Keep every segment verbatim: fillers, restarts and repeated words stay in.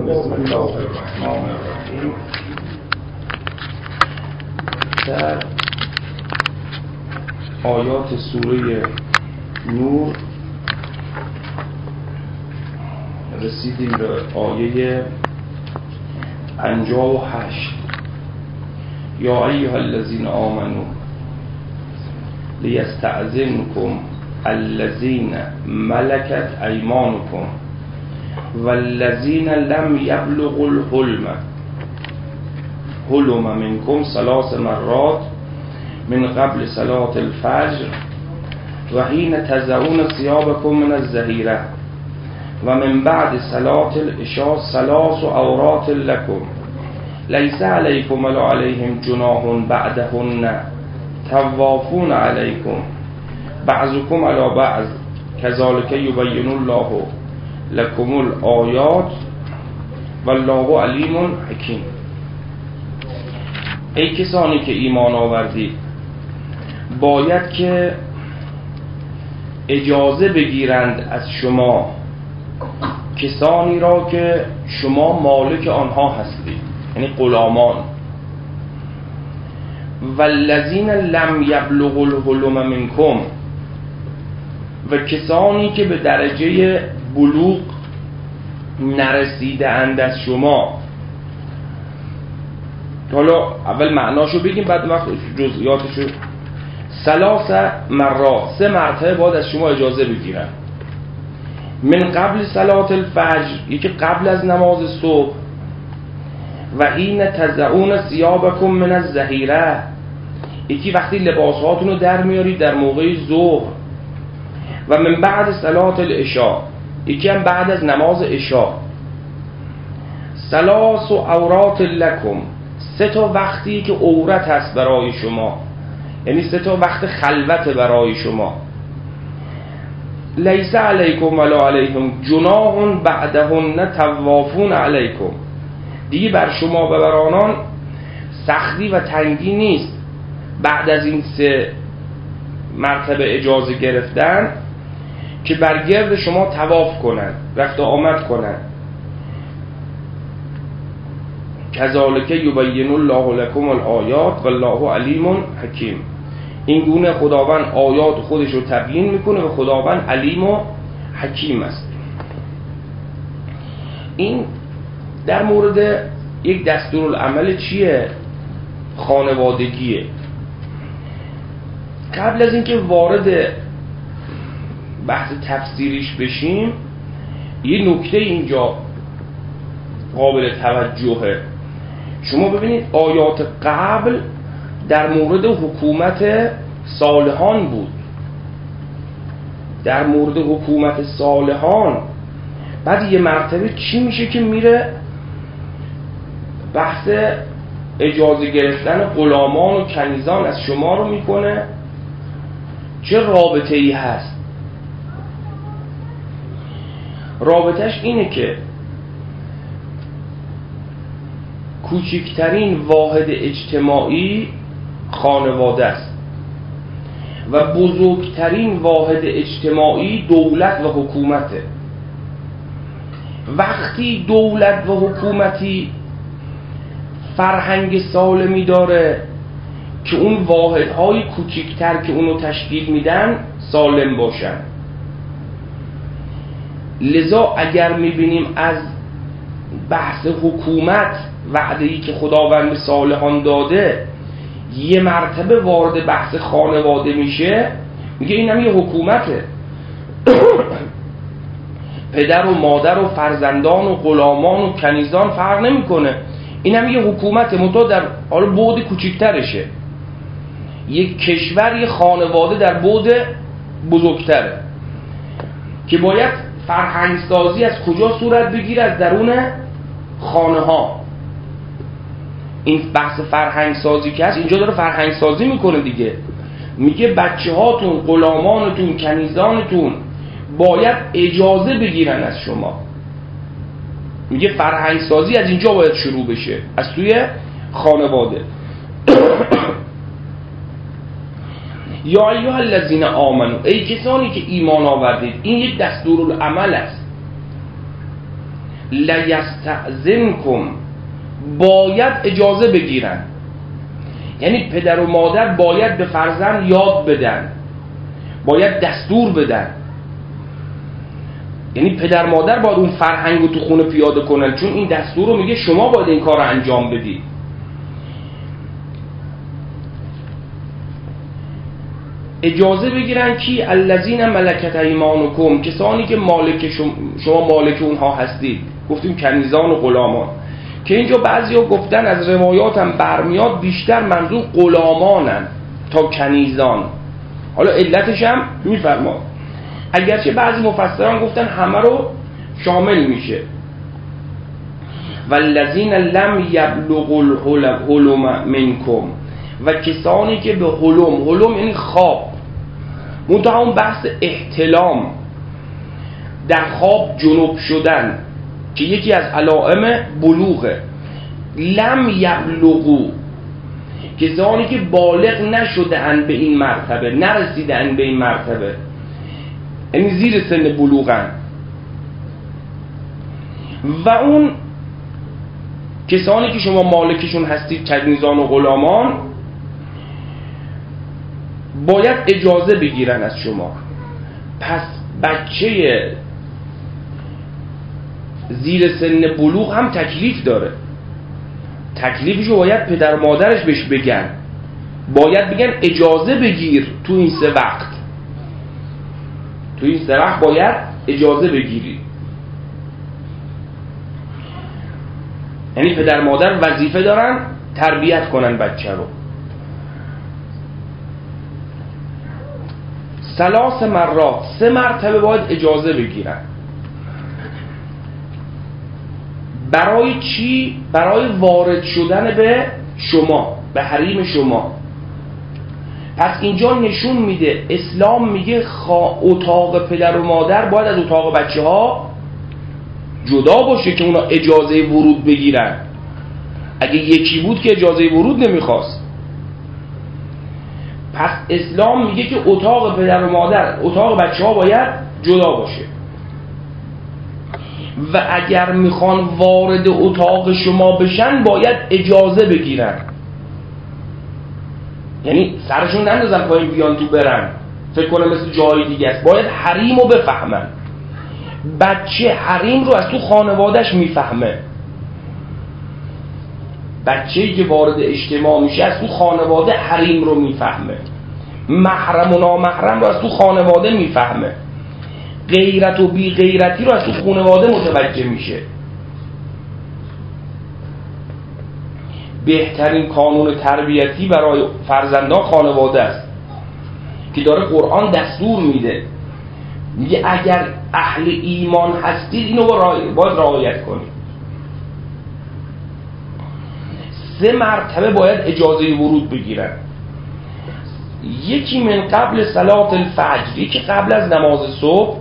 بسم الله الرحمن الرحیم. در آیات سوره نور رسیدیم به آیه پنجاه و هشت. یا ایها الذین آمنوا لیستأذنکم الذین ملکت ایمانکم والذین لم یبلغوا الحلم حلم منکم ثلاث مرات من قبل صلاة الفجر و حین تضعون ثیابکم من الظهیرة و من بعد صلاة العشاء ثلاث عورات لکم لیس علیکم ولا علیهم جناح بعدهن طوافون علیکم بعضکم علی بعض کذالک یبین الله لکم الآیات والله علیم حکیم. ای کسانی که ایمان آوردید باید که اجازه بگیرند از شما کسانی را که شما مالک آنها هستید، یعنی غلامان. والذین لم یبلغوا الحلم منکم، و کسانی که به درجه بلوغ نرسیده اند از شما. حالا اول معناشو بگیم بعد وقت جزئیاتشو. ثلاث مرات، سه مرتبه باید از شما اجازه بگیرن. من قبل صلاة الفجر، یکی قبل از نماز صبح. و حین تضعون ثیابکم من الظهیرة، یکی وقتی لباسهاتون رو در میارید در موقع ظهر. و من بعد صلاة العشاء، یکی هم بعد از نماز عشاء. ثلاث عورات لکم، سه تا وقتی که عورت هست برای شما، یعنی سه تا وقت خلوت برای شما. لیس علیکم ولا علیهم جناح بعدهن طوافون علیکم، دیگه بر شما و بر آنان سختی و تنگی نیست بعد از این سه مرتبه اجازه گرفتن که برگرد شما طواف کنن، رفت و آمد کنن. کذالک یبین الله لکم الآیات والله علیم حکیم. این گونه خداوند آیات خودش رو تبیین میکنه و خداوند علیم و حکیم است. این در مورد یک دستورالعمل چیه؟ خانوادگیه. قبل از اینکه وارد بحث تفسیریش بشیم یه نکته اینجا قابل توجهه. شما ببینید آیات قبل در مورد حکومت صالحان بود، در مورد حکومت صالحان. بعد یه مرتبه چی میشه که میره بحث اجازه گرفتن غلامان و کنیزان از شما رو میکنه. چه رابطه ای هست؟ رابطش اینه که کوچکترین واحد اجتماعی خانواده است و بزرگترین واحد اجتماعی دولت و حکومته. وقتی دولت و حکومتی فرهنگ سالمی داره که اون واحدهای کوچکتر که اونو تشکیل میدن سالم باشن. لذا اگر میبینیم از بحث حکومت وعده‌ای که خداوند به صالحان داده یه مرتبه وارد بحث خانواده میشه، میگه اینم یه حکومته. پدر و مادر و فرزندان و غلامان و کنیزان فرق نمیکنه، اینم یه حکومته، منتها در حالا بعد کوچکترشه. یک کشور یه خانواده در بعد بزرگتره که باید فرهنگسازی از کجا صورت بگیره؟ از درون خانه ها. این بحث فرهنگسازی که هست اینجا داره فرهنگسازی میکنه دیگه. میگه بچه هاتون، غلامانتون، کنیزانتون باید اجازه بگیرن از شما. میگه فرهنگسازی از اینجا باید شروع بشه، از توی خانواده. یا ایها الذین آمنو، ای کسانی که ایمان آوردید. این یک دستورالعمل است. لیستأذنکم، باید اجازه بگیرن. یعنی پدر و مادر باید به فرزند یاد بدن، باید دستور بدن. یعنی پدر مادر باید اون فرهنگ رو تو خونه پیاده کنن، چون این دستور رو میگه شما باید این کار رو انجام بدی. اجازه بگیرن کی؟ الذین ملکت ایمانکم، کسانی که مالک شما, شما مالک اونها هستید. گفتیم کنیزان و غلامان، که اینجا بعضیا گفتن از روایات هم برمیاد بیشتر منظور غلامانن تا کنیزان. حالا علتش هم میفرما، اگرچه بعضی مفسران گفتن همه رو شامل میشه. والذین لم یبلغوا الحلم منکم، و کسانی که به حلم، حلم یعنی خواب، منتها اون بحث احتلام، در خواب جنوب شدن که یکی از علائم بلوغه. لم یبلغوا، کسانی که بالغ نشده اند به این مرتبه، نرسیده اند به این مرتبه، یعنی زیر سن بلوغن. و اون کسانی که شما مالکشون هستید، کنیزان و غلامان، باید اجازه بگیرن از شما. پس بچه زیر سن بلوغ هم تکلیف داره، تکلیفشو باید پدر مادرش بهش بگن، باید بگن اجازه بگیر تو این سه وقت، تو این سه وقت باید اجازه بگیری. یعنی پدر مادر وظیفه دارن تربیت کنن بچه رو. ثلاث مرات، سه مرتبه باید اجازه بگیرن. برای چی؟ برای وارد شدن به شما، به حریم شما. پس اینجا نشون میده اسلام میگه اتاق پدر و مادر باید از اتاق بچه ها جدا باشه که اونا اجازه ورود بگیرن. اگه یکی بود که اجازه ورود نمیخواست. پس اسلام میگه که اتاق پدر و مادر، اتاق بچه ها باید جدا باشه. و اگر میخوان وارد اتاق شما بشن باید اجازه بگیرن. یعنی سرشون نندازن پایین بیان تو برن، فکر کنم مثل جای دیگه است. باید حریم رو بفهمن. بچه حریم رو از تو خانوادهش میفهمه. بچه‌ای که وارد اجتماع میشه از تو خانواده حریم رو میفهمه، محرم و نامحرم رو از تو خانواده میفهمه، غیرت و بی غیرتی رو از تو خانواده متوجه میشه. بهترین قانون تربیتی برای فرزندان خانواده است که داره قرآن دستور میده، میگه اگر اهل ایمان هستید اینو باید رعایت کنید. سه مرتبه باید اجازه ورود بگیرن. یکی من قبل صلات الفجر، یکی قبل از نماز صبح،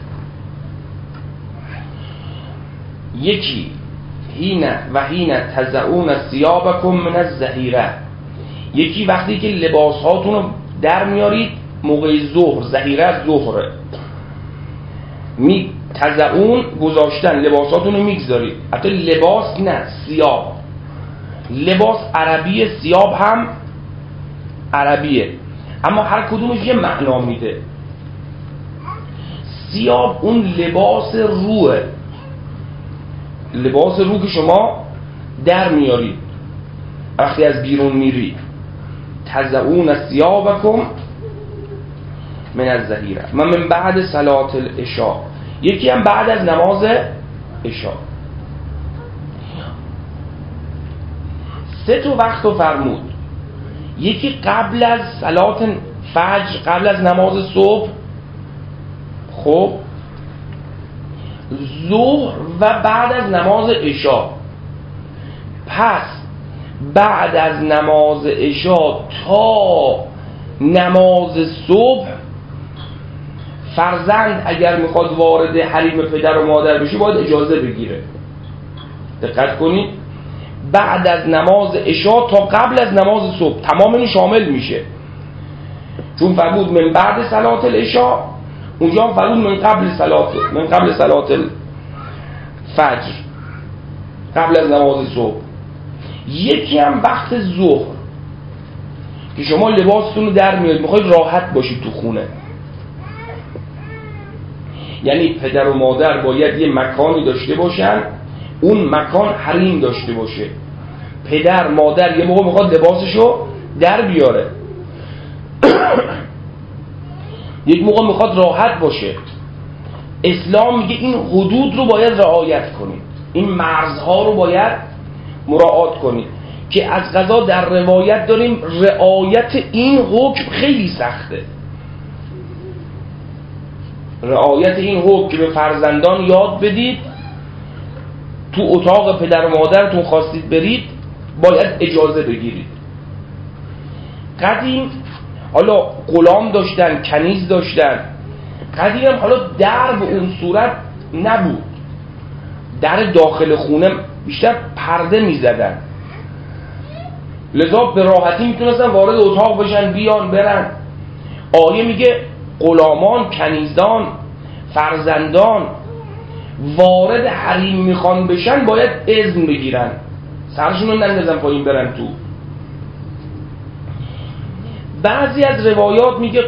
یکی هین و هین تزعون ثیابکم من الظهیره، یکی وقتی که لباس هاتون رو در میارید موقع ظهر، ظهیره از ظهره، می تزعون گذاشتن، لباساتون رو میگذارید. حتی لباس نه، ثیاب. لباس عربیه، ثیاب هم عربیه، اما هر کدومش یه معنا میده. ثیاب اون لباس روه، لباس رو که شما در میارید وقتی از بیرون میری. تزعون ثیابکم من الظهیره و من بعد صلات العشاء، یکی هم بعد از نماز عشاء. سه تا وقت رو فرمود، یکی قبل از صلات فجر، قبل از نماز صبح، خب ظهر و بعد از نماز عشاء. پس بعد از نماز عشاء تا نماز صبح فرزند اگر میخواد وارد حریم پدر و مادر بشه باید اجازه بگیره. دقت کنید، بعد از نماز عشاء تا قبل از نماز صبح تمام این شامل میشه، چون فرمود من بعد صلات العشاء، اونجا هم فرمود من قبل صلات من قبل صلات فجر قبل از نماز صبح، یکی هم وقت ظهر که شما لباستون رو در میاد میخواید راحت باشید تو خونه. یعنی پدر و مادر باید یه مکانی داشته باشن، اون مکان حریم داشته باشه. پدر مادر یه موقع میخواد لباسشو در بیاره یک موقع میخواد راحت باشه. اسلام میگه این حدود رو باید رعایت کنید، این مرزها رو باید مراعات کنید، که از قضا در روایت داریم رعایت این حکم خیلی سخته. رعایت این حکم که به فرزندان یاد بدید، تو اتاق پدر و مادرتون خواستید برید باید اجازه بگیرید. قدیم حالا غلام داشتن، کنیز داشتن، قدیم هم حالا در به اون صورت نبود، در داخل خونه بیشتر پرده می زدن، لذا به راحتی میتونستن وارد اتاق بشن، بیان برن. آیه میگه غلامان، کنیزان، فرزندان وارد حریم میخوان بشن باید اذن بگیرن، سرشون رو نندازن پایین برن تو. بعضی از روایات میگه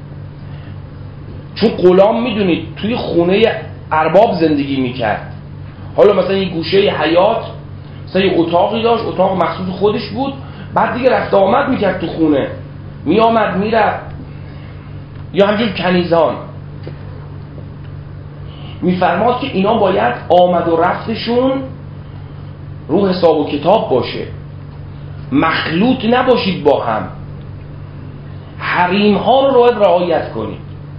چون غلام میدونید توی خونه ارباب زندگی میکرد، حالا مثلا یه گوشه حیاط مثلا یه اتاقی داشت، اتاق مخصوص خودش بود، بعد دیگه رفت آمد میکرد تو خونه، میامد میرفت. یا همجور کنیزان میفرماد که اینا باید آمد و رفتشون رو حساب و کتاب باشه، مخلوط نباشید با هم، حریم ها رو باید رعایت کنید،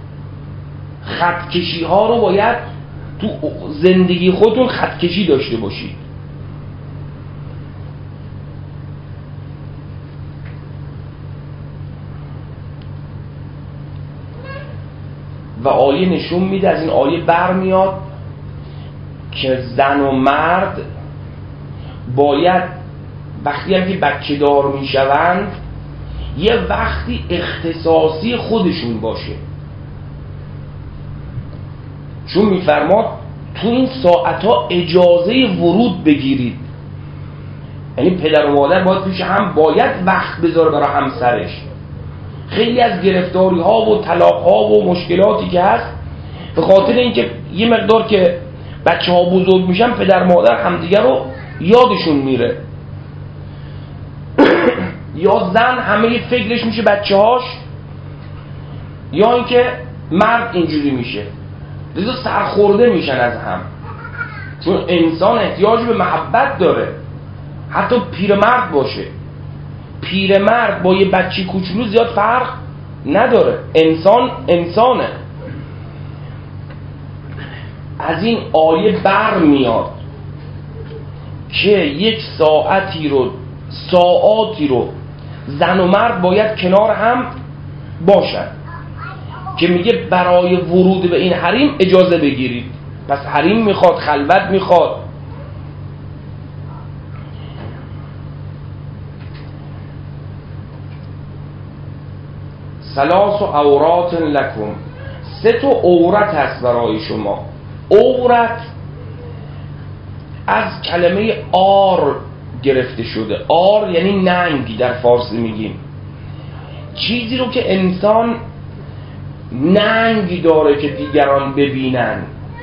خطکشی ها رو باید تو زندگی خودتون خطکشی داشته باشید. و آیه نشون میده، از این آیه برمیاد که زن و مرد باید وقتی هم که بچه دار میشوند یه وقتی اختصاصی خودشون باشه، چون میفرماد تو این ساعتها اجازه ورود بگیرید. یعنی پدر و مادر باید پیش هم باید وقت بذاره برای همسرش. خیلی از گرفتاری ها و طلاق ها و مشکلاتی که هست به خاطر اینکه یه مقدار که بچه ها بزرگ میشن پدر مادر همدیگه رو یادشون میره یا زن همه فکرش میشه بچه هاش، یا اینکه مرد اینجوری میشه، لذا سرخورده میشن از هم، چون انسان احتیاج به محبت داره. حتی پیرمرد باشه، پیرمرد با یه بچی کوچولو زیاد فرق نداره، انسان انسانه. از این آیه بر میاد که یک ساعتی رو ساعاتی رو زن و مرد باید کنار هم باشن، که میگه برای ورود به این حریم اجازه بگیرید. پس حریم میخواد، خلوت میخواد. ثلاث عورات لکم، سه تا عورت هست برای شما. عورت از کلمه آر گرفته شده. آر یعنی ننگ، در فارسی میگیم چیزی رو که انسان ننگی داره که دیگران ببینن،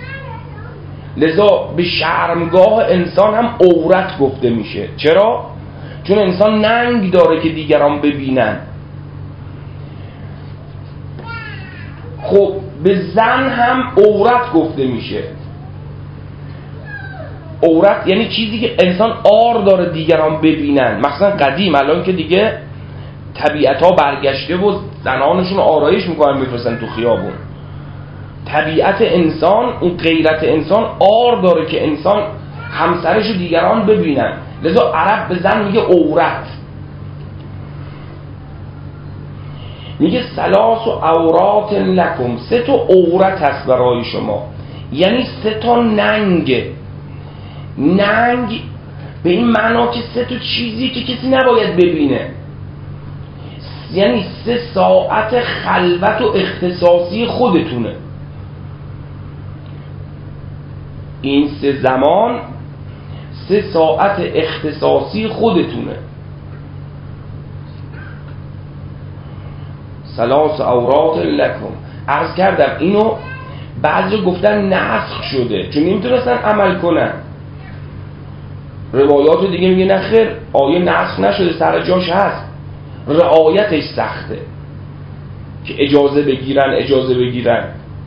لذا به شرمگاه انسان هم عورت گفته میشه. چرا؟ چون انسان ننگ داره که دیگران ببینن. خب به زن هم عورت گفته میشه. عورت یعنی چیزی که انسان آر داره دیگران ببینن. مثلا قدیم، الان که دیگه طبیعت ها برگشته و زنانشون آرایش میکنن میفرستن تو خیابون. طبیعت انسان، اون غیرت انسان آر داره که انسان همسرش رو دیگران ببینن، لذا عرب به زن میگه عورت. میگه ثلاث و عورات لکم، سه تا عورت هست برای شما، یعنی سه تا ننگ. ننگ به این معنا که سه تا چیزی که کسی نباید ببینه، یعنی سه ساعت خلوت و اختصاصی خودتونه. این سه زمان سه ساعت اختصاصی خودتونه. ثلاث عورات لکم. عرض کردم اینو بعضی گفتن نسخ شده چون نمیتونستن عمل کنن. روایات دیگه میگه نه خیر، آیه نسخ نشده، سر جاش هست، رعایتش سخته که اجازه بگیرن اجازه بگیرن.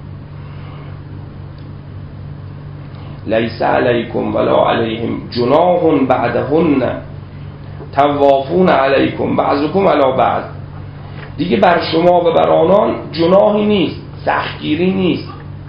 لیس علیکم ولا علیهم جناح بعدهن طوافون علیکم بعضکم علی بعض. دیگه بر شما و بر آنان جناحی نیست، سختگیری نیست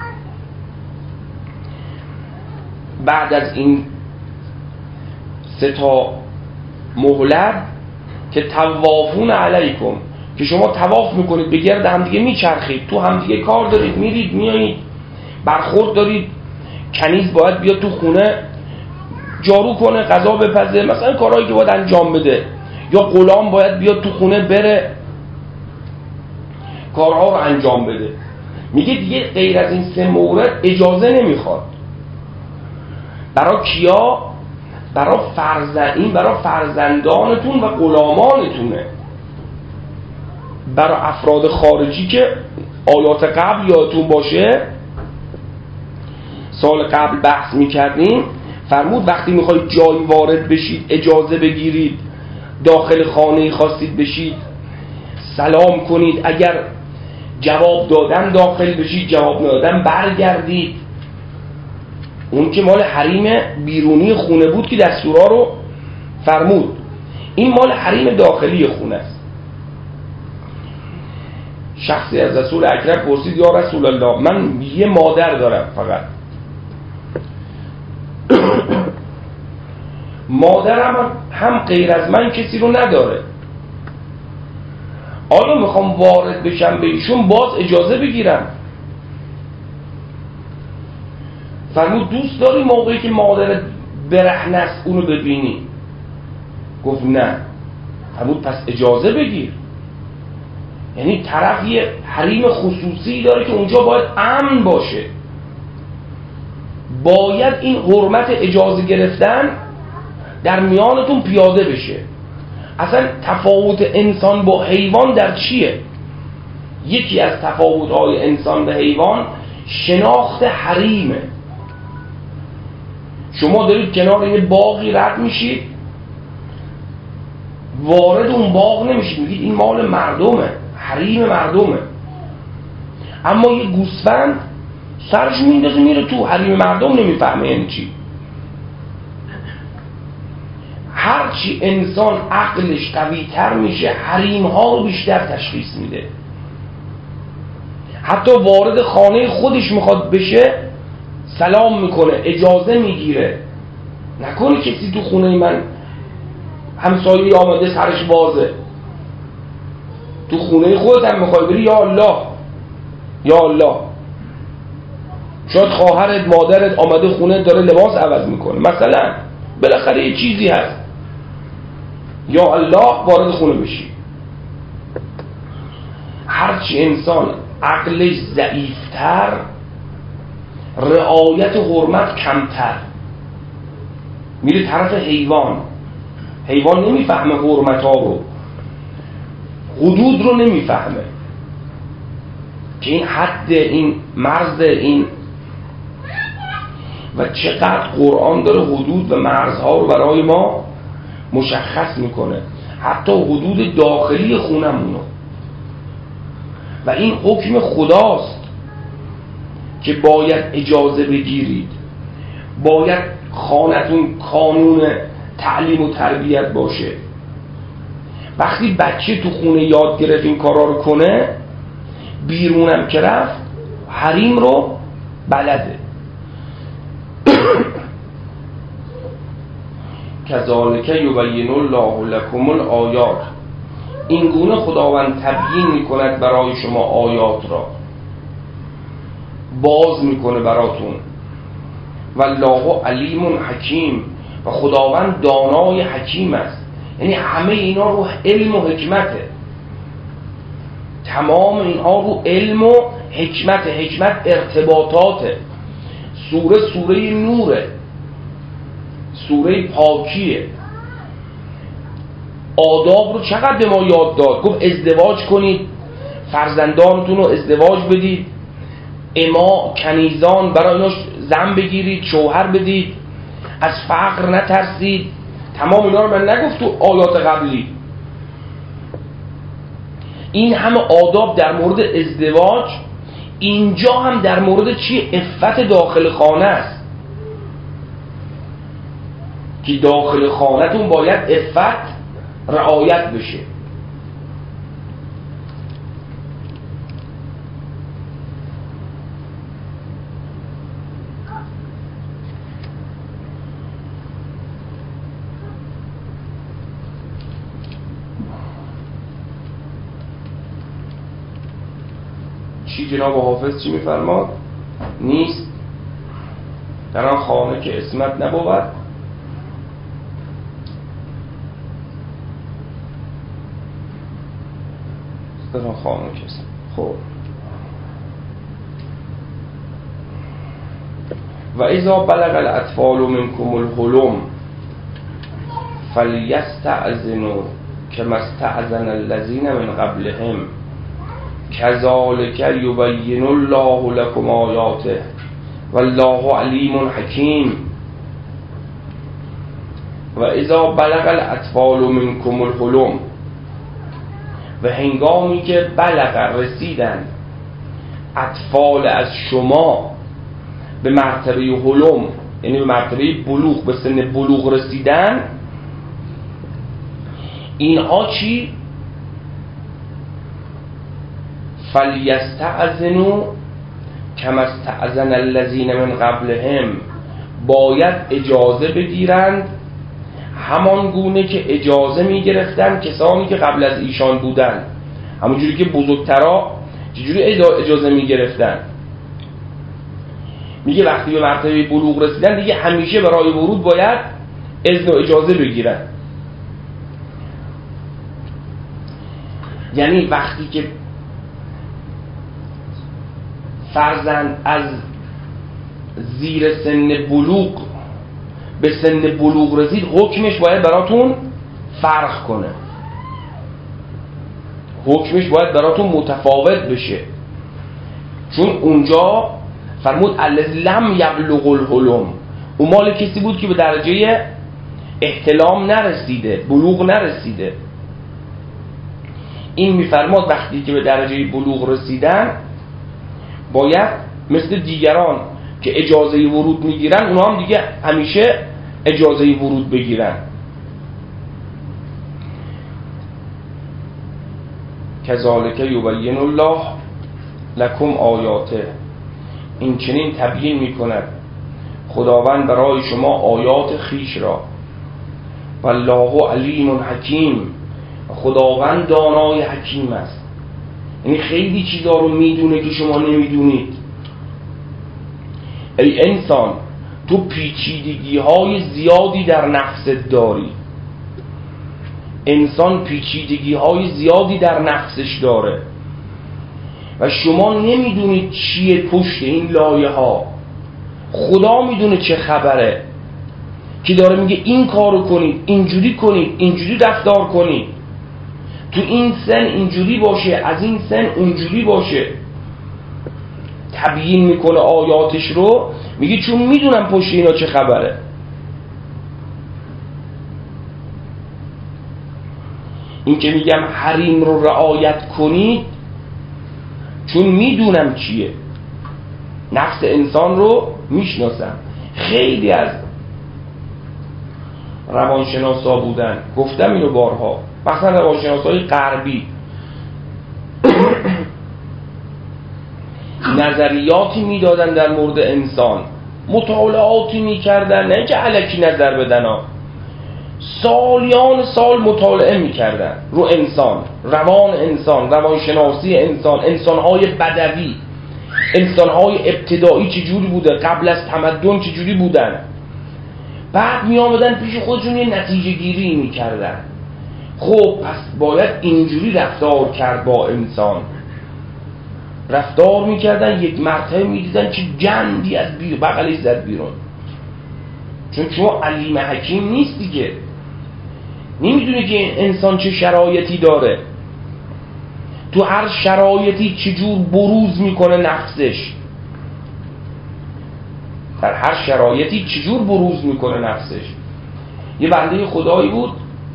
بعد از این سه تا مهلت که طوافون علیکم، که شما طواف میکنید به گرد همدیگه میچرخید، تو همدیگه کار دارید، میرید میایید، برخورد دارید. کنیز باید بیاد تو خونه جارو کنه، غذا بپزه، مثلا کارهایی که باید انجام بده، یا غلام باید بیاد تو خونه بره کارها رو انجام بده. میگه دیگه غیر از این سه مورد اجازه نمیخواد. برای کیا؟ برای فرزندین، برای فرزندانتون و غلامانتونه. برای افراد خارجی که آیات قبل یادتون باشه سال قبل بحث میکردیم، فرمود وقتی میخواید جایی وارد بشید اجازه بگیرید، داخل خانه خواستید بشید سلام کنید، اگر جواب دادن داخل بشید، جواب ندادن برگردید. اون که مال حریم بیرونی خونه بود که دستورا رو فرمود، این مال حریم داخلی خونه است. شخصی از رسول اکرم پرسید یا رسول الله من یه مادر دارم فقط، مادرم هم غیر از من کسی رو نداره، آیا میخوام وارد بشم به ایشون باز اجازه بگیرم؟ فرمود دوست داری موقعی که مادرت برهنه است اونو ببینی؟ گفت نه. فرمود پس اجازه بگیر. یعنی طرف یه حریم خصوصی داره که اونجا باید امن باشه. باید این حرمت اجازه گرفتن در میانتون پیاده بشه. اصلا تفاوت انسان با حیوان در چیه؟ یکی از تفاوت‌های انسان به حیوان شناخت حریمه. شما دارید کنار یه باغی رد میشید، وارد اون باغ نمیشید، میگید این مال مردمه، حریم مردمه. اما یه گوسفند سرش میندازه میره تو، حریم مردم نمیفهمه یعنی چی. هرچی انسان عقلش قوی تر میشه حریم ها رو بیشتر تشخیص میده. حتی وارد خانه خودش میخواد بشه سلام میکنه، اجازه میگیره. نکنه کسی تو خونه من همسایه آمده سرش بازه، تو خونه خودت هم میخوای بری یا الله یا الله. شاید خواهرت مادرت آمده خونه داره لباس عوض میکنه مثلا، بالاخره یه چیزی هست، یا الله وارد خونه بشی. هرچی انسان عقلش ضعیفتر رعایت حرمت کمتر میره طرف حیوان. حیوان نمیفهمه حرمت ها رو، حدود رو نمیفهمه که این حد، این مرز، این و چقدر قرآن داره حدود و مرزها رو برای ما مشخص میکنه، حتی حدود داخلی خونمونو. و این حکم خداست که باید اجازه بگیرید، باید خانتون کانون تعلیم و تربیت باشه. وقتی بچه تو خونه یاد گرفت این کارا رو کنه، بیرونم که رفت حریم رو بلده. کذالک یبین الله لکم الآیات، این گونه خداوند تبیین میکند برای شما آیات را، باز میکنه براتون. والله علیم حکیم، و خداوند دانای حکیم است. یعنی همه اینا رو علم و حکمته، تمام اینها رو علم و حکمت. حکمت ارتباطاته. سوره سوره نوره، سوره پاکیه. آداب رو چقدر به ما یاد داد. گفت ازدواج کنید، فرزندانتون رو ازدواج بدید، اما کنیزان برای اینا زن بگیرید، شوهر بدید، از فقر نترسید. تمام اینا رو من نگفت تو آیات قبلی. این همه آداب در مورد ازدواج، اینجا هم در مورد چی؟ عفت داخل خانه است که داخل خانه‌تون باید عفت رعایت بشه. چی جناب حافظ چی میفرماد؟ نیست در آن خانه که عصمت نبود در آن خانه که عصمت. خب و اذا بلغ الاطفال منکم الحلم فلیستأذنوا کما استأذن الذین من قبلهم کذالک یبین الله لکم آیاته والله علیم حکیم. و اذا بلغ الاطفال منکم الحلم، و هنگامی که بلغ رسیدن اطفال از شما به مرتبه حلم، یعنی به مرتبه بلوغ، به سن بلوغ رسیدن، اینها چی؟ فلیستأذنوا کما استأذن الذین من قبلهم، باید اجازه بگیرند همان گونه که اجازه میگرفتن کسانی که قبل از ایشان بودن. همون جوری که بزرگترا چجوری اجازه میگرفتن. میگه وقتی به مرتبه بلوغ رسیدن دیگه همیشه برای ورود باید اذن و اجازه بگیرن. یعنی وقتی که فرزند از زیر سن بلوغ به سن بلوغ رسید، حکمش باید براتون فرق کنه، حکمش باید براتون متفاوت بشه. چون اونجا فرمود الذی لم یبلغ الحلم، اون مال کسی بود که به درجه احتلام نرسیده، بلوغ نرسیده. این میفرماد وقتی که به درجه بلوغ رسیدن باید مثل دیگران که اجازه ورود میگیرن، اونا هم دیگه همیشه اجازه ورود بگیرن. کذالک یبین الله لکم آیاته، این چنین تبیین میکند خداوند برای شما آیات خیش را. والله علیم حکیم، خداوند دانای حکیم است. یعنی خیلی چیزا رو میدونه که شما نمیدونید. ای انسان، تو پیچیدگی های زیادی در نفست داری. انسان پیچیدگی های زیادی در نفسش داره و شما نمیدونید چیه پشت این لایه ها. خدا میدونه چه خبره که داره میگه این کارو کنید، اینجوری کنید، اینجوری رفتار کنید، تو این سن اینجوری باشه، از این سن اونجوری باشه. تبیین میکنه آیاتش رو، میگه چون میدونم پشت اینا چه خبره. این که میگم حریم رو رعایت کنید چون میدونم چیه، نفس انسان رو میشناسم. خیلی از روانشناسا بودن، گفتم اینو بارها، مثلا روانشناسای غربی نظریاتی میدادن در مورد انسان، مطالعاتی میکردن، نه که الکی نظر بدن ها. سالیان سال مطالعه میکردن رو انسان، روان انسان، روانشناسی انسان، انسانهای بدوی، انسانهای ابتدایی چجوری بوده، قبل از تمدن چجوری بودن. بعد می آمدن پیش خودشون یه نتیجه گیری میکردن. خب پس باید اینجوری رفتار کرد با انسان. رفتار میکردن، یک مرتبه میدیدن چه گندی از بیر بغلش زد بیرون. چون شما علیم حکیم نیستی که نمیدونی که این انسان چه شرایطی داره، تو هر شرایطی چجور بروز میکنه نفسش، در هر شرایطی چجور بروز میکنه نفسش. یه بنده خدایی بود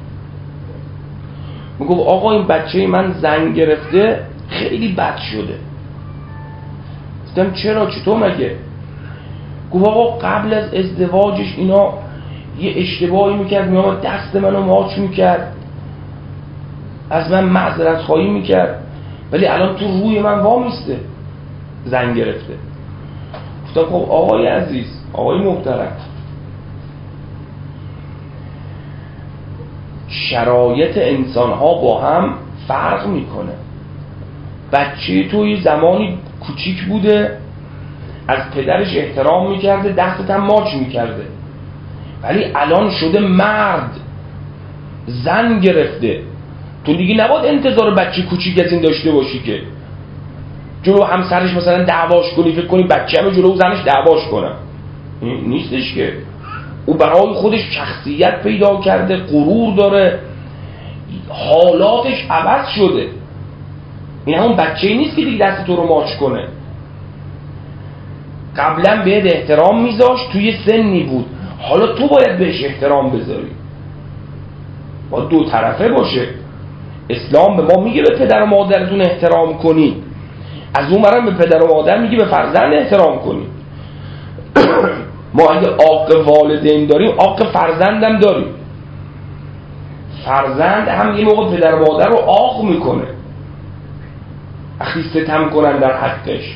میگفت آقا این بچه من زن گرفته خیلی بد شده. گفتم چرا چطور مگه؟ گفت آقا قبل از ازدواجش اینا یه اشتباهی میکرد، میامد دست منو ماچ میکرد، از من معذرت خواهی میکرد، ولی الان تو روی من وامیسته، زن گرفته. گفتم خب آقای عزیز، آقای محترم، شرایط انسان ها با هم فرق میکنه. بچه توی زمانی کوچیک بوده از پدرش احترام میکرده، دستت هم ماچ میکرده، ولی الان شده مرد، زن گرفته. تو دیگه نباید انتظار بچه کوچیک از این داشته باشی که جلو همسرش مثلا دعواش کنی، فکر کنی بچه همه جلو زنش دعواش کنه. نیستش که. او برای خودش شخصیت پیدا کرده، غرور داره، حالاتش عوض شده. این همون بچه‌ای نیست که دیگه دست تو رو ماچ کنه. قبلا بهت احترام میذاشت، توی سنی بود، حالا تو باید بهش احترام بذاری. با دو طرفه باشه. اسلام به ما میگه به پدر و مادرتون احترام کنی، از اون برم به پدر و مادر میگه به فرزند احترام کنی. ما اگه عاق والدین داریم، عاق فرزندم داریم. فرزند هم یه موقع پدر و مادر رو عاق میکنه وقتی ستم کنن در حقش.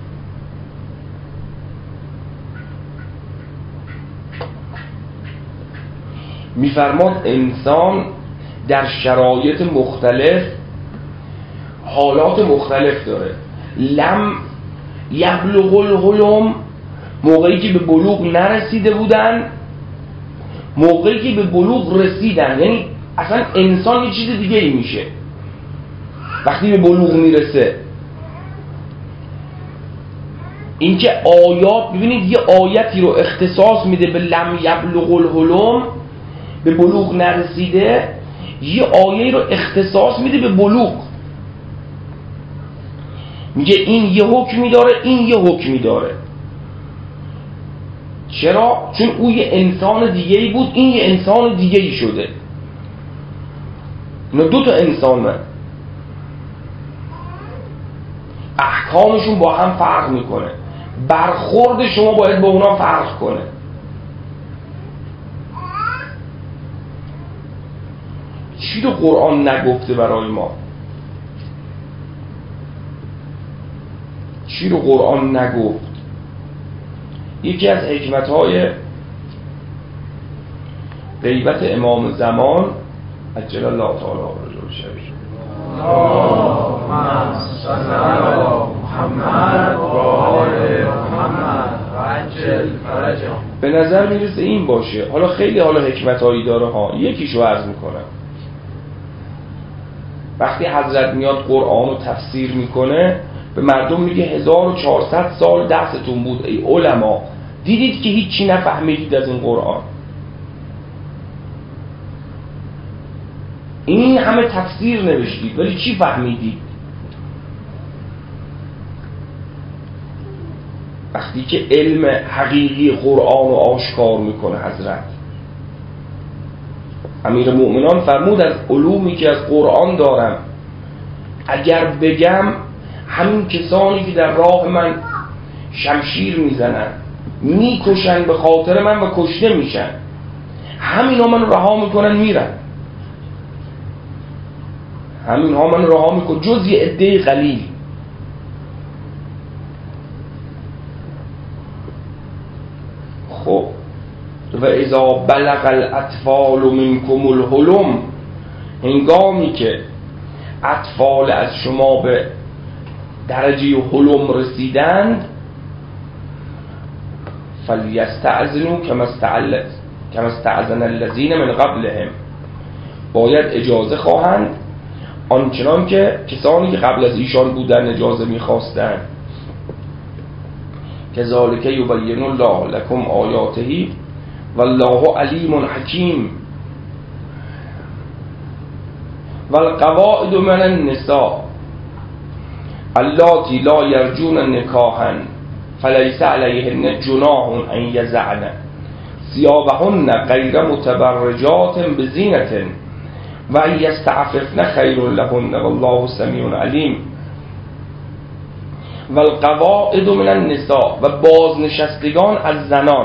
میفرماد انسان در شرایط مختلف حالات مختلف داره. لم یبلغ الحلم، موقعی که به بلوغ نرسیده بودن، موقعی که به بلوغ رسیدن. یعنی اصلا انسان یه چیز دیگه ای میشه وقتی به بلوغ میرسه. این که آیات، ببینید یه آیتی رو اختصاص میده به لم یبلغ الحلم، به بلوغ نرسیده، یه آیه رو اختصاص میده به بلوغ، میگه این یه حکمی داره، این یه حکمی داره. چرا؟ چون او یه انسان دیگه ای بود، این یه انسان دیگه ای شده. اینا دو تا انسان من. احکامشون با هم فرق میکنه، برخورد شما باید با اونا فرق کنه. چی رو قرآن نگفته برای ما؟ چی رو قرآن نگفت؟ یکی از حکمت‌های غیبت امام زمان عجل الله تعالی رجوع شبیه اللهم صل علی محمد و آل محمد و عجل فرجهم. به نظر میرسه این باشه. حالا خیلی حالا حکمت‌هایی داره ها. یکیشو عرض میکنم. وقتی حضرت میاد قرآن رو تفسیر میکنه، به مردم میگه هزار و چهارصد سال دستتون بود ای علما، دیدید که هیچی نفهمیدید از این قرآن. این همه تفسیر نوشتید ولی چی فهمیدید؟ وقتی که علم حقیقی قرآن رو آشکار میکنه حضرت. امیر مؤمنان فرمود از علومی که از قرآن دارم اگر بگم، همین کسانی که در راه من شمشیر میزنن، میکشن به خاطر من و کشته میشن، همین ها من رها میکنن میرن. همین ها من رها میکنن جز یه عده قلیل. خب و اذا بلغ الاطفال منکم الحلم، هنگامی که اطفال از شما به درجه حلم رسیدند، فلیستأذنوا کما کما استأذن الذین من قبلهم، باید اجازه خواهند آنچنان که کسانی که قبل از ایشان بودن اجازه می‌خواستند. کذالک یبین الله لکم آیاته والله علیم حکیم. والقواعد من النساء اللاتی لا یرجون نکاحا فلیس علیهن جناح ان یضعن ثیابهن غیر متبرجات بزینة و ان یستعففن خیر لهن والله سمیع علیم. والقواعد من النساء و بازنشستگان از زنان.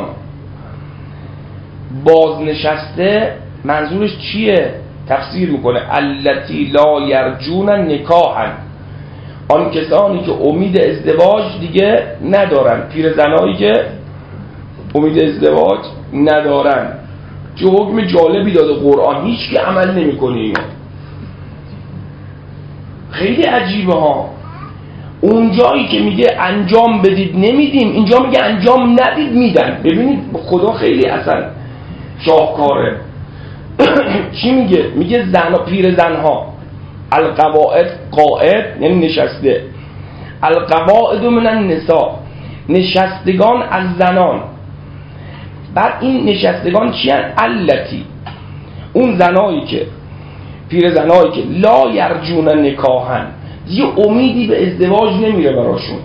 بازنشسته منظورش چیه؟ تفسیر میکنه التی لا یرجون نکاحا، آن کسانی که امید ازدواج دیگه ندارن، پیر زنایی که امید ازدواج ندارن. چه حکم جالبی داده قرآن، هیچ که عمل نمیکنه اینو. خیلی عجیبه ها. اونجایی که میگه انجام بدید نمیدیم، اینجا میگه انجام ندید میدن. ببینید خدا خیلی اصلا شاهکاره. چی میگه؟ میگه زن پیر زنها، القواعد قاعد یعنی نشسته، القواعد من النساء نشستگان از زنان. بعد این نشستگان چی هست؟ التی، اون زنایی که پیر زنایی که لا یرجون نکاحن، یه امیدی به ازدواج نمیره براشون.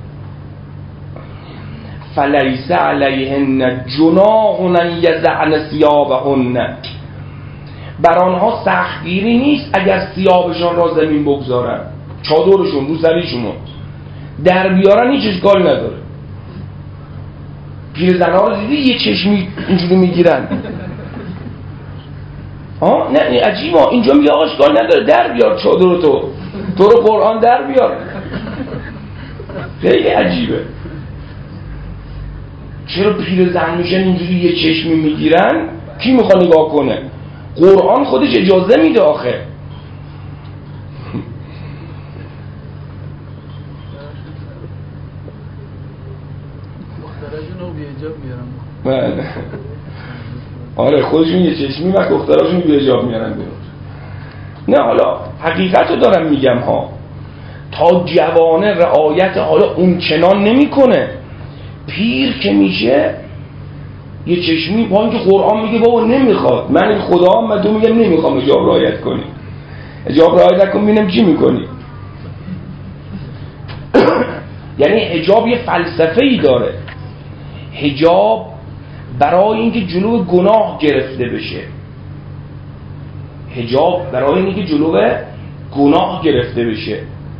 فلیس علیهن جناح ان یضعن ثیابهن، بر آنها سختگیری نیست اگر ثیابشان را زمین بگذارن، چادرشون رو سریشون در بیارن، هیچ اشکال نداره. پیر زنها رو دیدی یه چشمی اینجوری میگیرن؟ ها نه عجیبه. اینجا میگه آقا اشکال نداره در بیار چادر تو، تو رو قرآن در بیار. خیلی عجیبه. چرا پیر زن میشن اینجوری یه چشمی میگیرن؟ کی میخواد نگاه کنه؟ قرآن خودش اجازه میده آخه. دختراشونو بی حجاب میارن. بله آره خودشون یه چشمی و دختراشون بی حجاب میارن بیرون. نه حالا حقیقت رو دارم میگم ها، تا جوانه رعایت حالا اون چنان نمی کنه، پیر که میشه یه چشمی، با اینکه قرآن میگه بابا نمیخواد، من خدا هم و تو میگم نمیخوام حجاب رعایت کنی، حجاب رعایت نکن ببینم چی میکنی. یعنی حجاب یه فلسفه ای داره. حجاب برای اینکه جلو گناه گرفته بشه، حجاب برای اینکه جلو گناه گرفته بشه.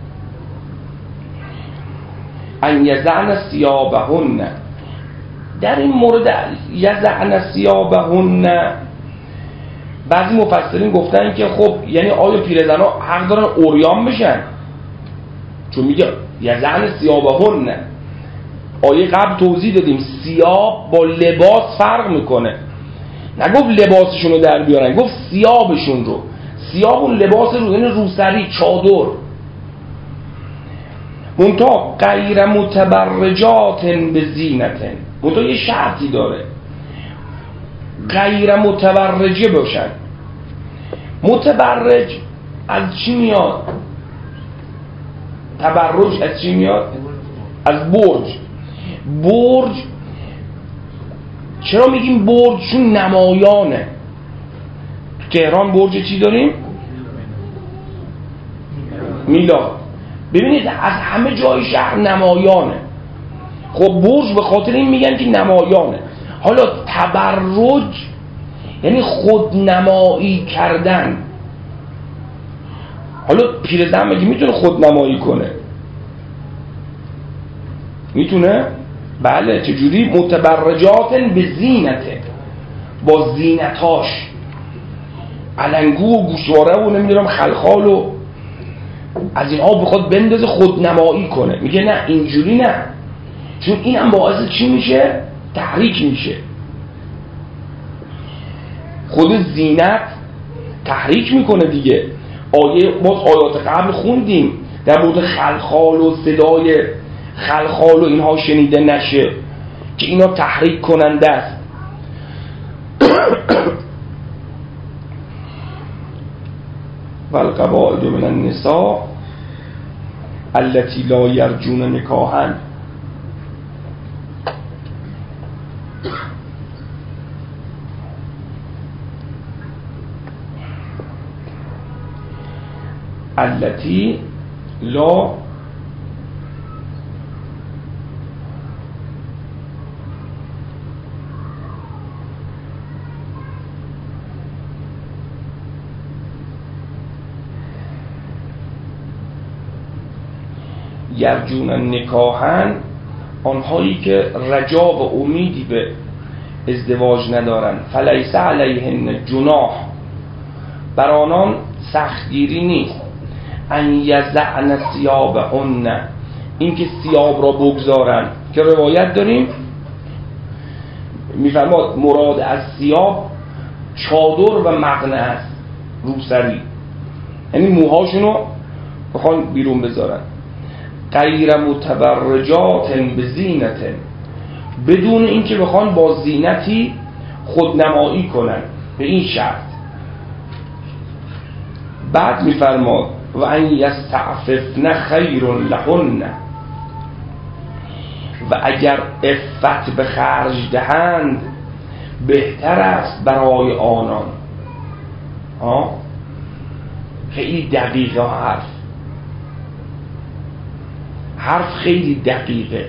ان یضعن ثیابهن، در این مورد یضعن ثیابهن بعضی مفسرین گفتن که خب یعنی آیا پیرزن‌ها حق دارن عریان بشن؟ چون میگه یضعن ثیابهن، آیه قبل توضیح دادیم ثیاب با لباس فرق میکنه. نگفت لباسشون رو در بیارن، گفت ثیابشون رو. ثیاب اون لباس رو، یعنی روسری، چادر. منتها غیر متبرجات بزینت، منتها یه شرطی داره، غیر متبرجه باشن. متبرج از چی میاد؟ تبرج از چی میاد؟ از برج. برج چرا میگیم برج؟ چون نمایانه. تو تهران برج چی داریم؟ میلاد. ببینید از همه جای شهر نمایانه. خب برج به خاطر این میگن که نمایانه. حالا تبرج یعنی خودنمایی کردن. حالا پیرزن مگه میتونه خودنمایی کنه؟ میتونه؟ بله. چجوری؟ متبرجات به زینته، با زینتاش، علنگو و گوشواره و نمیدونم خلخال و از اینها بخواد بندازه خودنمایی کنه. میگه نه اینجوری نه، چون این هم باعث چی میشه؟ تحریک میشه. خود زینت تحریک میکنه دیگه. آیه باز آیات قبل خوندیم در مورد خلخال و صدای خلخال و اینها شنیده نشه که اینا تحریک کننده است. و القواعد من النساء التي لا یرجون نکاحا. التي لا یرجون نکاحن، آنهایی که رجا و امیدی به ازدواج ندارن. فلیس علیهن جناح، بر آنان سختگیری نیست. ان یضعن ثیابهن، این که ثیاب را بگذارن، که روایت داریم میفرماد مراد از ثیاب چادر و مقنعه است، روسری، یعنی موهاشونو بخوان بیرون بذارن. غیر متبرجات بزینت، بدون اینکه بخوان با زینتی خودنمایی کنن، به این شرط. بعد میفرماد و ان یستعففن خیر لهن، و اگر عفت به خرج دهند بهتر است برای آنان. ها خیلی دقیقه حرف حرف خیلی دقیقه.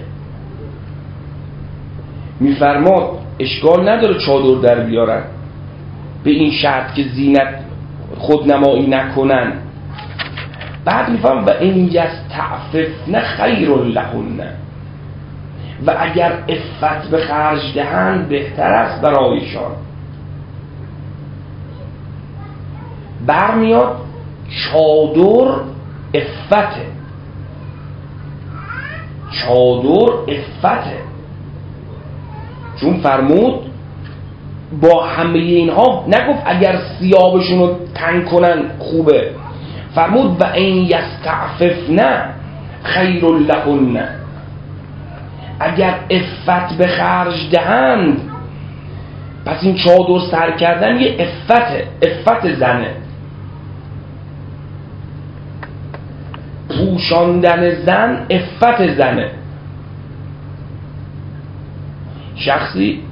میفرماد اشکال نداره چادر در بیارن، به این شرط که زینت خودنمایی نکنن. بعد میفرماد و این یستعففن خیر لهن، و اگر عفت به خرج دهند بهتر است برایشان. برمیاد چادر عفته، چادر عفته، چون فرمود با همه اینها نگفت اگر ثیابشون رو تنگ کنن خوبه، فرمود و این یستعففن خیر لهن، اگر عفت به خرج دهند. پس این چادر سر کردن یه عفته، عفت زنه. پوشاندن زن عفت زنه. شخصی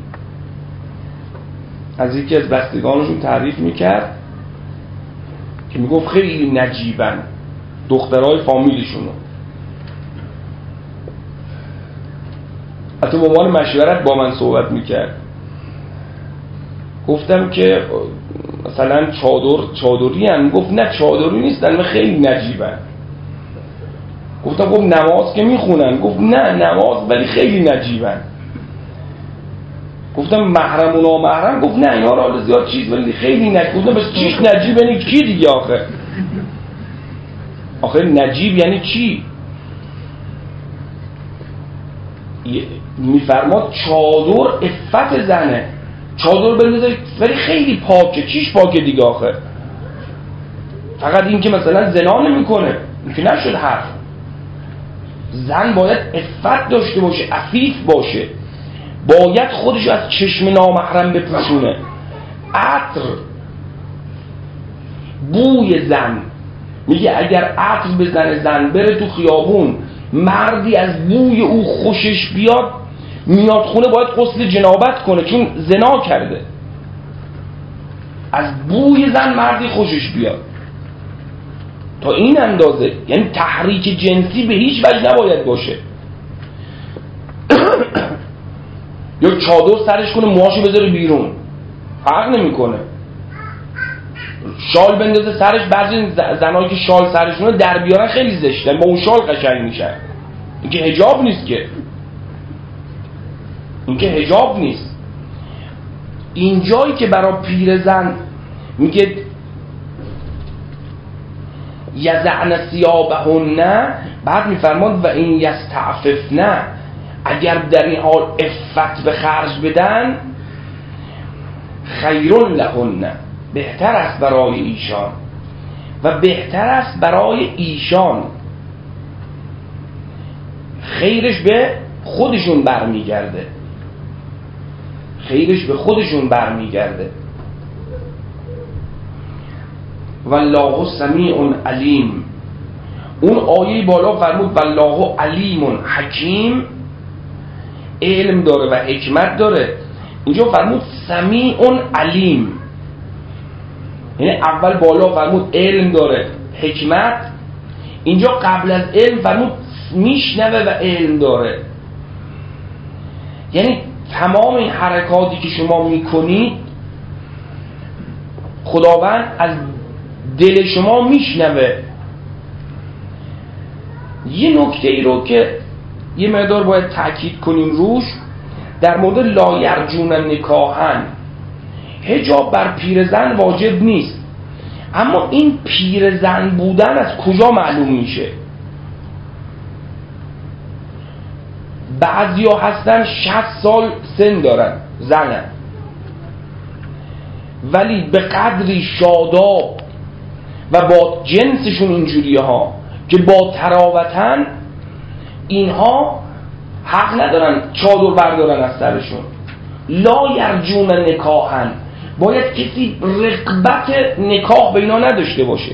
از یکی از بستگانشون تعریف میکرد که میگفت خیلی نجیبن دخترای فامیلشونو. حتی به عنوان مشورت با من صحبت میکرد. گفتم که مثلا چادر چادری هم، گفت نه چادری نیستن، من خیلی نجیبن. گفتم خب نماز که میخونن؟ گفت نه نماز ولی خیلی نجیبن. گفتم محرم و نامحرم؟ گفت نه اینا را زیاد چیز ولی خیلی نجیب. گفتم بس چیش نجیب یعنی کی دیگه آخه؟ آخه نجیب یعنی چی؟ میفرماد چادر عفت زنه، چادر بندازه ولی خیلی پاکه. چیش پاکه دیگه آخه؟ فقط این که مثلا زنا نمیکنه این که نشد حرف. زن باید عفت داشته باشه، عفیف باشه، باید خودش از چشم نامحرم بپوشونه. عطر، بوی زن، میگه اگر عطر بزنه زن بره تو خیابون، مردی از بوی او خوشش بیاد، میاد خونه باید غسل جنابت کنه چون زنا کرده. از بوی زن مردی خوشش بیاد تا این اندازه، یعنی تحریک جنسی به هیچ وجه نباید باشه. یا چادر سرش کنه موهاشو بذاره بیرون، فرق نمیکنه. شال بندازه سرش، بعضی زنایی که شال سرشونه در بیارن خیلی زشتن، با اون شال قشنگ میشن. این که حجاب نیست، که این که حجاب نیست. این جایی که برای پیرزن میگه یضعن ثیابهن، بعد میفرماد و این یستعففن، اگر در این حال عفت به خرج بدن، خیر لهن، بهتر است برای ایشان و بهتر است برای ایشان. خیرش به خودشون برمیگرده، خیرش به خودشون برمیگرده. والله سمیع علیم. اون آیه بالا فرمود والله علیم حکیم، علم داره و حکمت داره. اینجا فرمود سمیع علیم، یعنی اول بالا فرمود علم داره حکمت، اینجا قبل از علم فرمود میشنوه و علم داره. یعنی تمام این حرکاتی که شما میکنید خداوند از دل شما میشنوه. یه نکته ای رو که یه مقدار باید تأکید کنیم روش، در مورد لا یرجون نکاحن، حجاب بر پیرزن واجب نیست، اما این پیرزن بودن از کجا معلوم میشه؟ بعضیا هستن شصت سال سن دارن زنن، ولی به قدری شاداب و با جنسشون اینجوریه ها که با تراوتن، اینها حق ندارن چادر بردارن از سرشون. لا یرجون نکاحن، باید کسی رغبت نکاح به اینا نداشته باشه.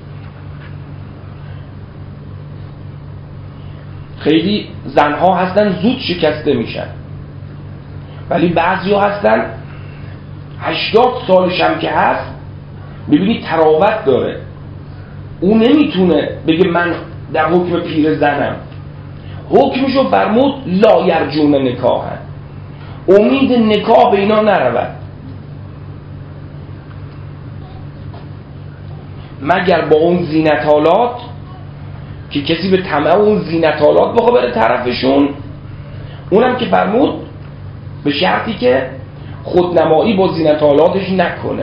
خیلی زنها هستن زود شکسته میشن، ولی بعضی ها هستن هشتاد سالش هم که هست ببینی تراوت داره، اون نمیتونه بگه من در حکم پیر زنم. حکمشو فرمود لا یرجون نکاحن، امید نکاح به اینا نرود مگر با اون زینتالات که کسی به طمع اون زینتالات بخواه بره طرفشون، اونم که فرمود به شرطی که خودنمایی با زینتالاتش نکنه.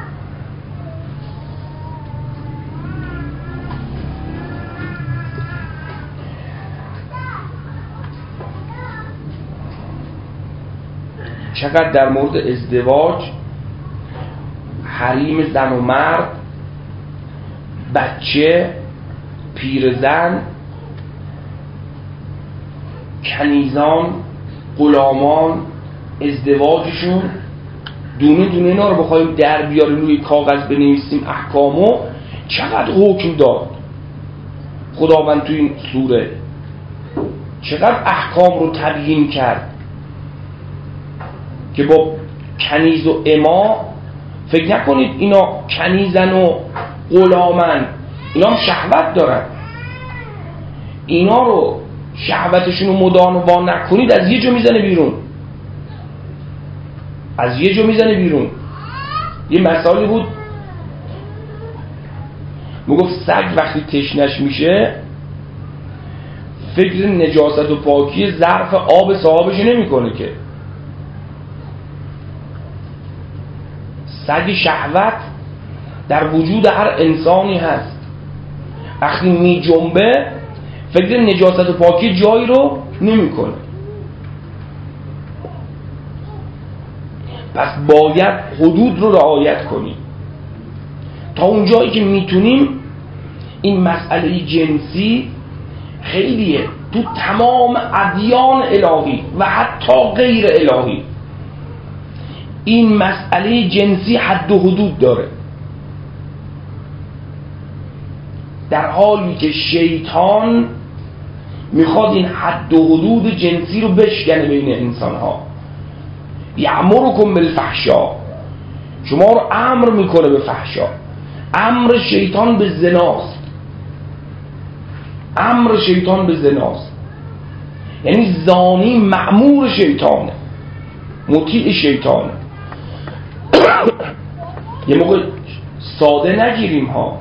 چقدر در مورد ازدواج حریم زن و مرد، بچه، پیرزن، کنیزان، غلامان، ازدواجشون، دونه دونه اینا رو بخوایم در بیاریم روی کاغذ بنویسیم احکامو، چقدر حکم داد خداوند تو این سوره، چقدر احکام رو تبیین کرد که با کنیز و اما فکر نکنید اینا کنیزن و غلامن، اینا هم شهوت دارن، اینا رو شهوتشون رو مدان و با نکنید از یه جا میزنه بیرون، از یه جا میزنه بیرون. یه مثالی بود میگفت سگ وقتی تشنش میشه فکر نجاست و پاکی ظرف آب صاحبش نمی کنه که، سگ شهوت در وجود هر انسانی هست، وقتی می جنبه فکر نجاست و پاکی جایی رو نمی کنه. پس باید حدود رو رعایت کنیم تا اون جایی که میتونیم. این مسئله جنسی خیلیه تو تمام ادیان الهی و حتی غیر الهی، این مسئله جنسی حد و حدود داره، در حالی که شیطان میخواد این حد و حدود جنسی رو بشکنه بین انسان ها. یأمرکم بالفحشاء، شما رو امر میکنه به فحشا. امر شیطان به زناست، امر شیطان به زناست، یعنی زانی مأمور شیطانه، مطیع شیطانه. یه موقع ساده نگیریم ها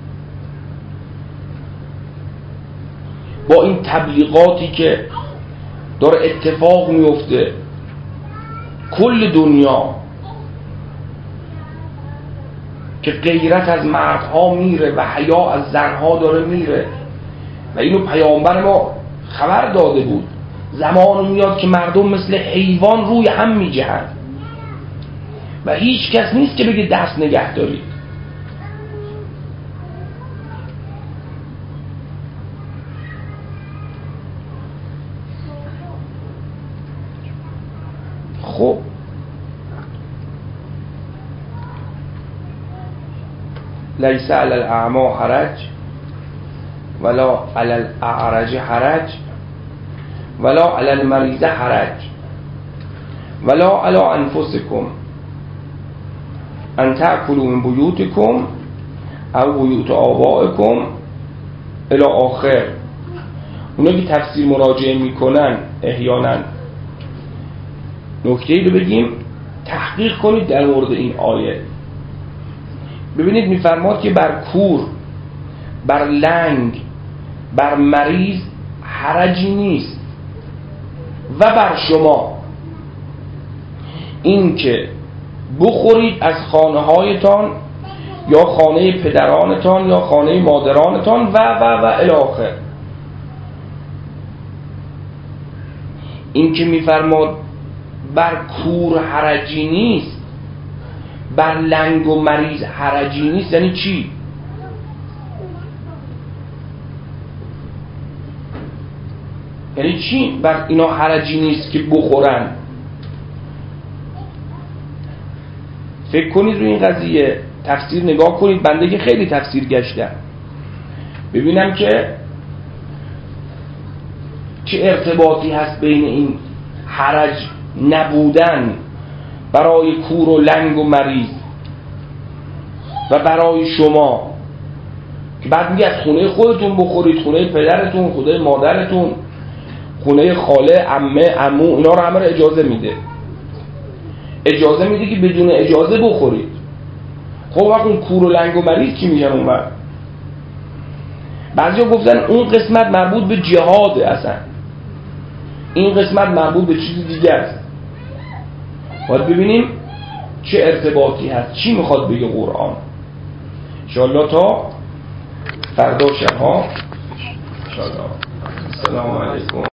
با این تبلیغاتی که داره اتفاق میفته کل دنیا که غیرت از مردها میره و حیا از زنها داره میره، و اینو پیامبر ما خبر داده بود زمان میاد که مردم مثل حیوان روی هم میجهند و هیچ کس نیست که بگه دست نگه دارید. خب لیس علی الاعمی حرج ولا علی الاعرج حرج ولا علی المریض حرج ولا علی انفسکم ان تأکلوا من بیوتکم او بیوت آبائکم الی آخر. اونا که تفسیر مراجعه میکنن احیانا نکته‌ای رو بگیم تحقیق کنید در مورد این آیه. ببینید میفرماد که بر کور، بر لنگ، بر مریض حرجی نیست و بر شما این که بخورید از خانه هایتان یا خانه پدرانتان یا خانه مادرانتان و و و الی آخر. این که میفرماد بر کور حرجی نیست، بر لنگ و مریض حرجی نیست، یعنی چی؟ یعنی چی بر اینا حرجی نیست که بخورن؟ فکر کنید روی این قضیه، تفسیر نگاه کنید. بنده که خیلی تفسیر گشتم ببینم که چه ارتباطی هست بین این حرج نبودن برای کور و لنگ و مریض و برای شما، که بعد میگه از خونه خودتون بخورید، خونه پدرتون، خونه مادرتون، خونه خاله، عمه، عمو، اینا رو همه رو اجازه میده. اجازه میده که بدون اجازه بخورید. خب وقت اون کور و لنگ و مریض چی میشن اون وقت؟ بعضیا گفتن اون قسمت مربوط به جهاده، اصلا این قسمت مربوط به چیز دیگه است. باید ببینیم چه ارتباطی هست، چی میخواد بگه قرآن. انشاءالله تا فردا شبها انشاءالله. السلام علیکم.